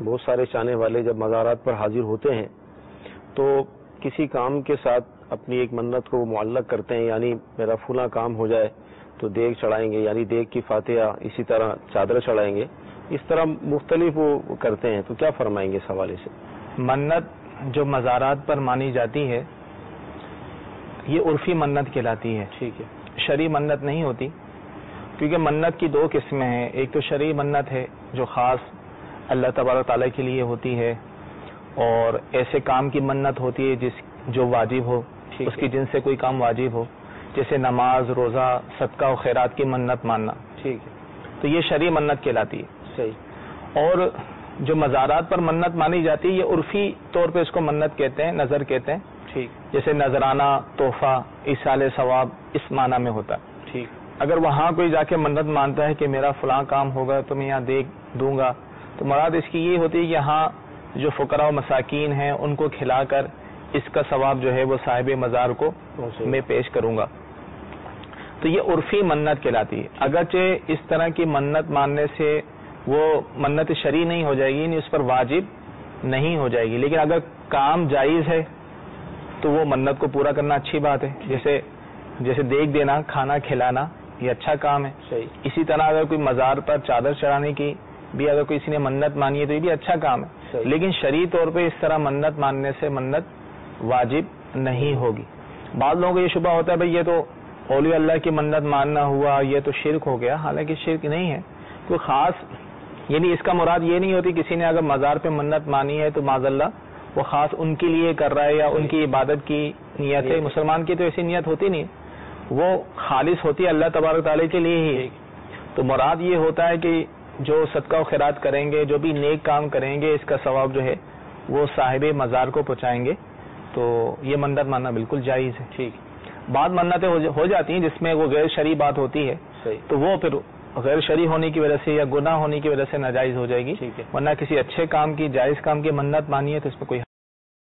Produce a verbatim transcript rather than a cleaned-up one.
بہت سارے چاہنے والے جب مزارات پر حاضر ہوتے ہیں تو کسی کام کے ساتھ اپنی ایک منت کو معلق کرتے ہیں، یعنی میرا فلاں کام ہو جائے تو دیگ چڑھائیں گے، یعنی دیگ کی فاتحہ، اسی طرح چادر چڑھائیں گے، اس طرح مختلف وہ کرتے ہیں. تو کیا فرمائیں گے اس حوالے سے؟ منت جو مزارات پر مانی جاتی ہے یہ عرفی منت کہلاتی ہے. ٹھیک ہے. شرعی منت نہیں ہوتی، کیونکہ منت کی دو قسمیں ہیں. ایک تو شرعی منت ہے جو خاص اللہ تبارک تعالیٰ کے لیے ہوتی ہے، اور ایسے کام کی منت ہوتی ہے جس جو واجب ہو، اس کی جن سے کوئی کام واجب ہو، جیسے نماز، روزہ، صدقہ و خیرات کی منت ماننا. ٹھیک ہے. تو یہ شرعی منت کہلاتی ہے. صحیح. اور جو مزارات پر منت مانی جاتی ہے یہ عرفی طور پہ اس کو منت کہتے ہیں، نظر کہتے ہیں. ٹھیک. جیسے نذرانہ، تحفہ، ایصال ثواب اس معنی میں ہوتا ہے. ٹھیک. اگر وہاں کوئی جا کے منت مانتا ہے کہ میرا فلاں کام ہوگا تو میں یہاں دیکھ دوں گا، تو مراد اس کی یہ ہوتی ہے کہ یہاں جو فقراء و مساکین ہیں ان کو کھلا کر اس کا ثواب جو ہے وہ صاحب مزار کو میں پیش کروں گا. تو یہ عرفی منت کہلاتی ہے. اگرچہ اس طرح کی منت ماننے سے وہ منت شرعی نہیں ہو جائے گی، یعنی اس پر واجب نہیں ہو جائے گی، لیکن اگر کام جائز ہے تو وہ منت کو پورا کرنا اچھی بات ہے. جیسے جیسے دیکھ دینا، کھانا کھلانا، یہ اچھا کام ہے. صحیح. اسی طرح اگر کوئی مزار پر چادر چڑھانے کی بھی اگر کوئی کسی نے منت مانی ہے تو یہ بھی اچھا کام ہے. صحیح. لیکن لیکن شرعی طور پہ اس طرح منت ماننے سے منت واجب نہیں ہوگی. بعض لوگوں کو یہ شبہ ہوتا ہے بھئی یہ تو اولیاء اللہ کی منت ماننا ہوا، یہ تو شرک ہو گیا. حالانکہ شرک نہیں ہے. کوئی خاص یعنی اس کا مراد یہ نہیں ہوتی کسی نے اگر مزار پہ منت مانی ہے تو معاذ اللہ وہ خاص ان کے لیے کر رہا ہے یا ان کی عبادت کی نیت ہے. مسلمان کی تو ایسی نیت ہوتی نہیں، وہ خالص ہوتی ہے اللہ تبارک تعالیٰ کے لیے ہی. تو مراد یہ ہوتا ہے کہ جو صدقہ و خیرات کریں گے، جو بھی نیک کام کریں گے، اس کا ثواب جو ہے وہ صاحب مزار کو پہنچائیں گے. تو یہ منت ماننا بالکل جائز ہے. ٹھیک. بعض منتیں ہو جاتی ہیں جس میں وہ غیر شرعی بات ہوتی ہے. صحیح. تو وہ پھر غیر شرعی ہونے کی وجہ سے یا گناہ ہونے کی وجہ سے ناجائز ہو جائے گی. ٹھیک ہے. ورنہ کسی اچھے کام کی، جائز کام کی منت مانی ہے تو اس میں کوئی